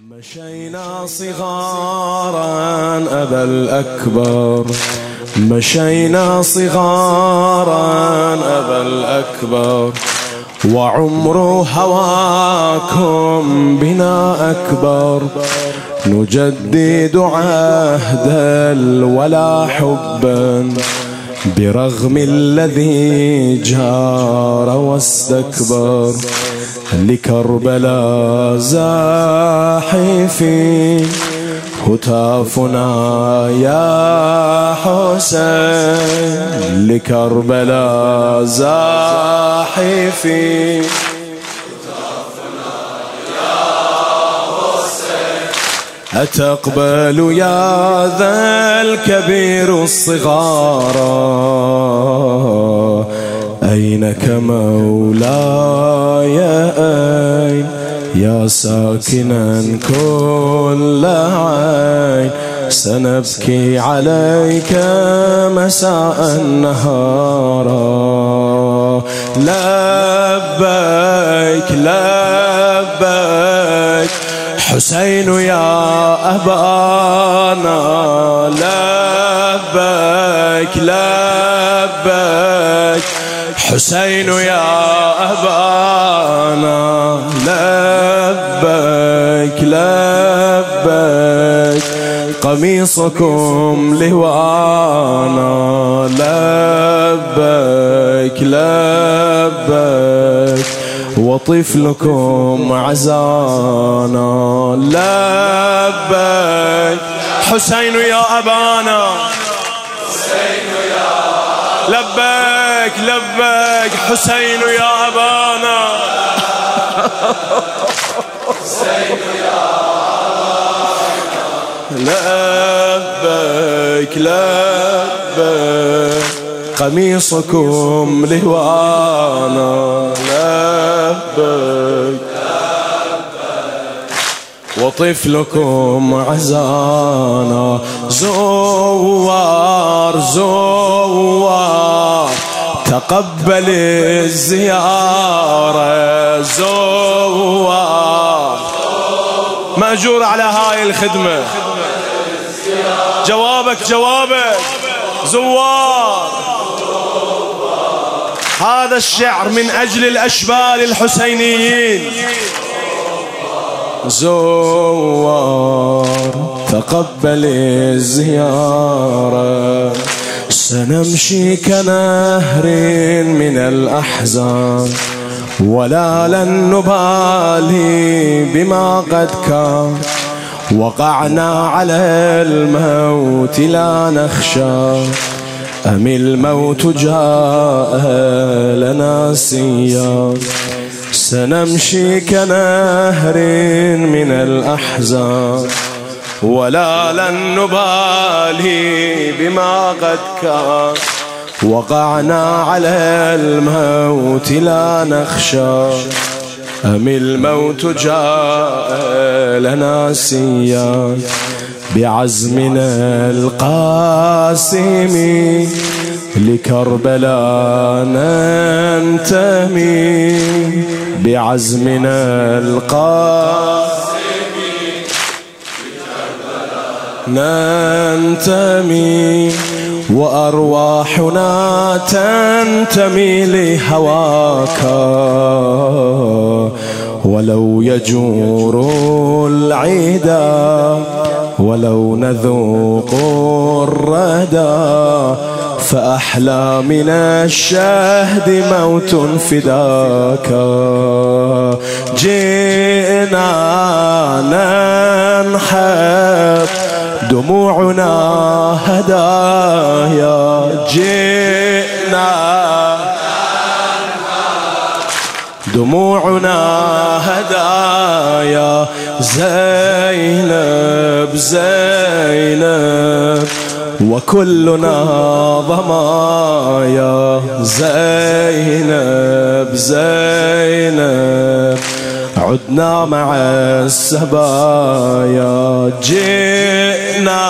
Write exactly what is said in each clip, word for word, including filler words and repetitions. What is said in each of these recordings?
مشينا صغارا أبا الأكبر، مشينا صغارا أبا الأكبر، وعمر هواكم بنا أكبر، نجدد عهدا ولا حبا برغم الذي جار واستكبر، لكربلاء زاحفين هتافنا يا حسين، لكربلاء زاحفين هتافنا يا حسين، أتقبل يا ذا الكبير الصغار أينك مولاي، أين يا ساكنا كل عين، سنبكي عليك مساء نهارا، لبيك لبيك حسين يا أبانا، لبيك لبيك حسين يا أبانا، لبيك لبيك قميصكم لوانا، لبيك لبيك وطفلكم عزانا، لبيك حسين يا أبانا، حسين يا لبيك لبيك حسين يا أبانا، حسين يا لبيك لبيك قميصكم لوانا، لبيك وطفلكم عزانا، زوار زوار تقبل الزيارة، زوار مأجور على هاي الخدمة، جوابك جوابك زوار، هذا الشعر من أجل الأشبال الحسينيين، زوار تقبل الزيارة، سنمشي كنهر من الأحزان، ولا لن نبالي بما قد كان، وقعنا على الموت لا نخشى، أم الموت جاء لنا سيان، سنمشي كنهر من الأحزان، ولا لن نبالي بما قد كان، وقعنا على الموت لا نخشى، أم الموت جاء لنا سيان، بعزمنا القاسم لكربلاء ننتمي، بعزمنا القاسم لكربلاء ننتمي، وأرواحنا تنتمي لهواك، ولو يجور العدا ولو نذوق الردى، فأحلى من الشهد موت فداك، جئنا ننحب دموعنا هدايا، جئنا دموعنا هدايا، زينب زينب وكلنا ضمايا، زينب زينب عدنا مع السبايا، جئنا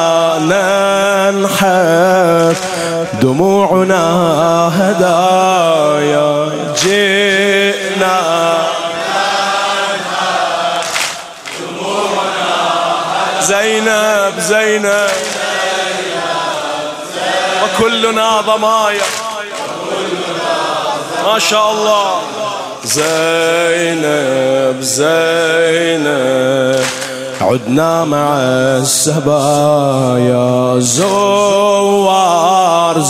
ننحب دموعنا هدايا، جئنا ننحب دموعنا زينب زينب وكلنا ضمايا ما شاء الله. زينب زينب عدنا مع السبايا، زوار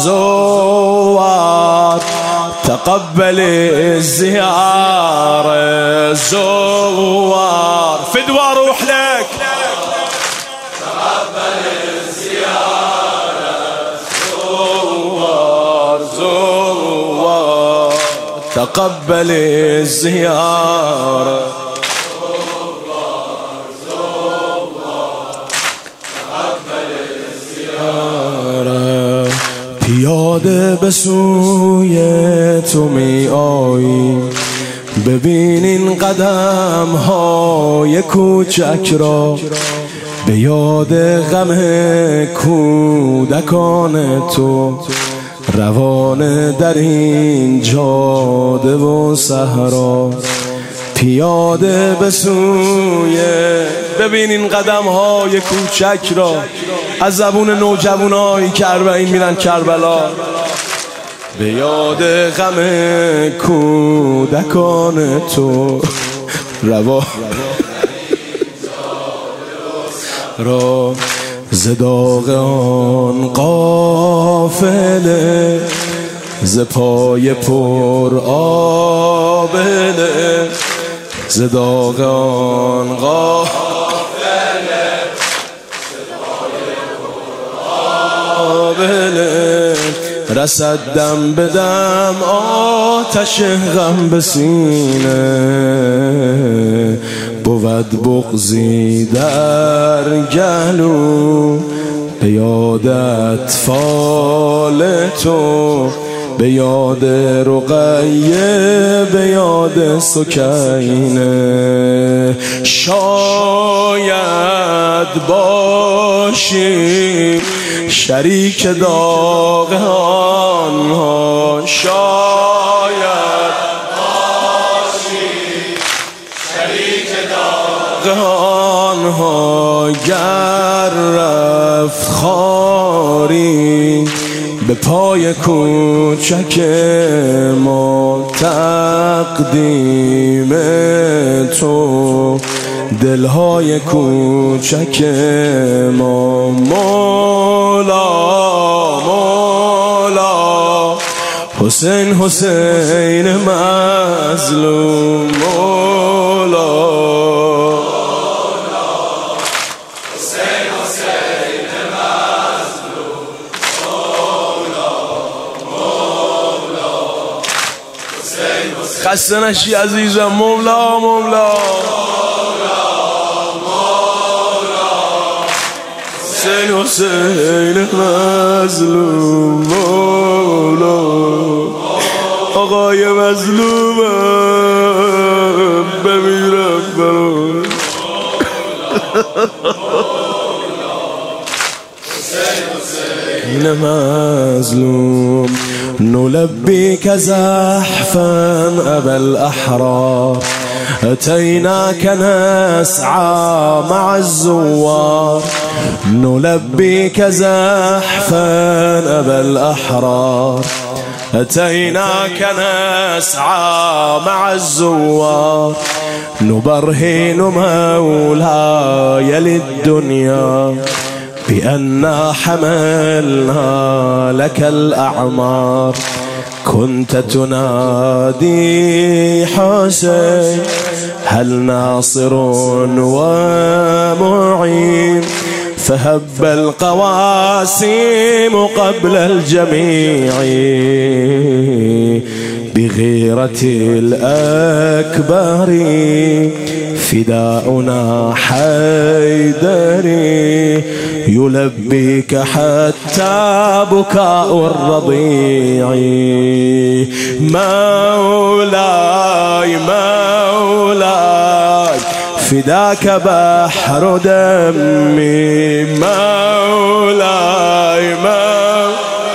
زوار تقبل الزيارة، زوار فدوى روح لك تقبل الزيارة، زوار زوار تقبل الزيارة، پیاده به سوی تو می آیی، ببینین قدم های کوچک را، به یاد غم کودکان تو، روانه در این جاده و صحرا. پیاده به سوی، ببینین قدم های کوچک را از زبون نوجوانایی که اربعین میرن کربلا، به یاد غم کودکان تو، روا را ز داغ آن قافله، ز پای پر آبله، ز داغ آن قافله، رسد دم به دم آتش غم به سینه، بود بغضی در گلو، به یاد اطفال تو، به یاد رقیه، به یاد سکینه. شاید باشیم شریک داغ آنها، شاید باشیم شریک داغ آنها، گر رفت خاری به پای کوچک ما، تقدیم تو دلهای کوچک ما. مولا مولا حسین حسین مظلوم، مولا حسین حسین مظلوم، مولا مولا حسین حسین. خسته نشی عزیزم، مولا مولا حسین حسین مظلوم، مولا آقای مظلومم بمیرم برای حسین مظلوم. نلبيك زحفا أبا الأحرار، أتيناك نسعى مع الزوار، نلبيك زحفا أبا الأحرار، أتيناك نسعى مع الزوار، نبرهن مولاي للدنيا بأننا حملنا لك الأعمار. كنت تنادي حسين هل ناصر ومعين، فهب القواسم قبل الجميع بغيرة الأكبر، فداؤنا حيدري يلبيك حتى بكاء الرضيع. مولاي مولاي فداك بحر دمي، مولاي مولاي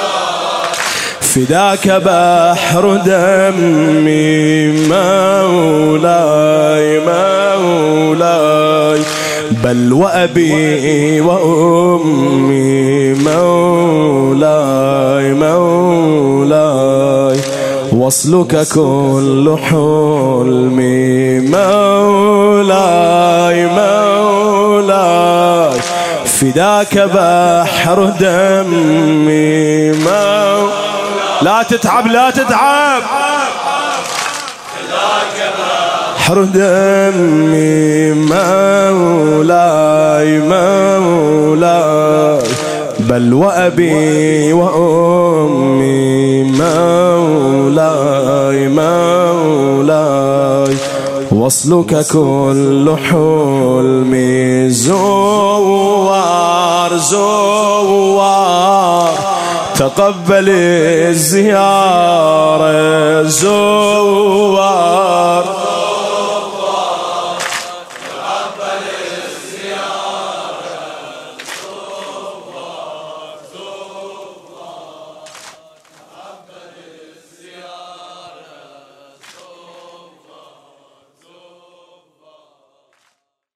فداك بحر دمي، مولاي مولاي بل وأبي وأمي مولاي مولاي وصلك كل حلمي مولاي مولاي فداك بحر دمي مولاي. لا تتعب لا تتعب. بحر دمي مولاي مولاي بل وأبي وأمي مولاي مولاي وصلك كل حلمي. زوار زوار تقبل الزيارة زوار